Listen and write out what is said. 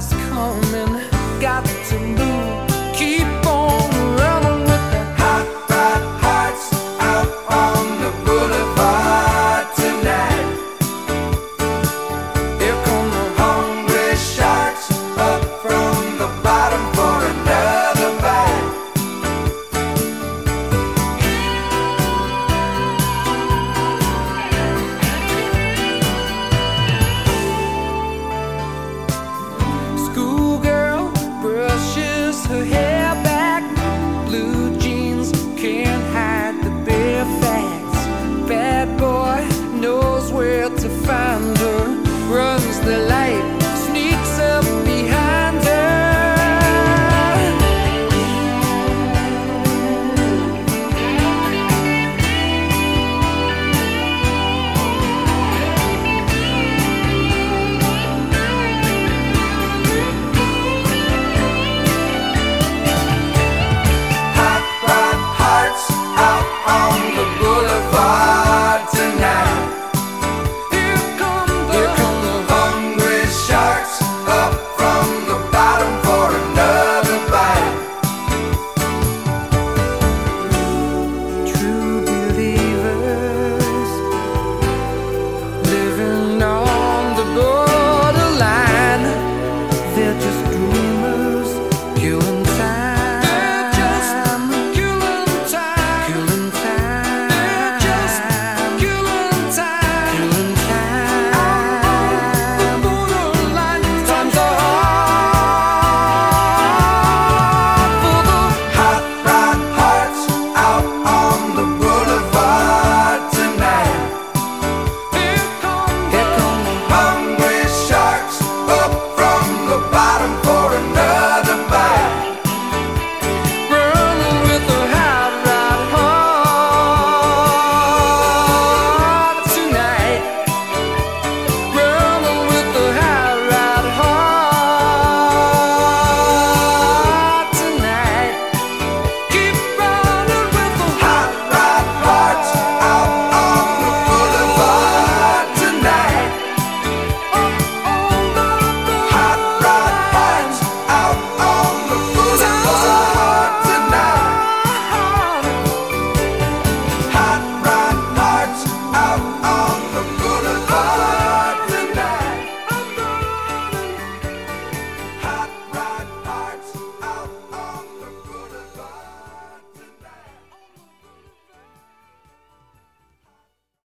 time's coming, got to move, keep on running with the hot, hot hearts out on the boulevard tonight. Here come the hungry sharks up from the bottom for another bite. Schoolgirl brushes her hair back, blue jeans can't hide the bare facts. Bad boy knows where to find her, runs the light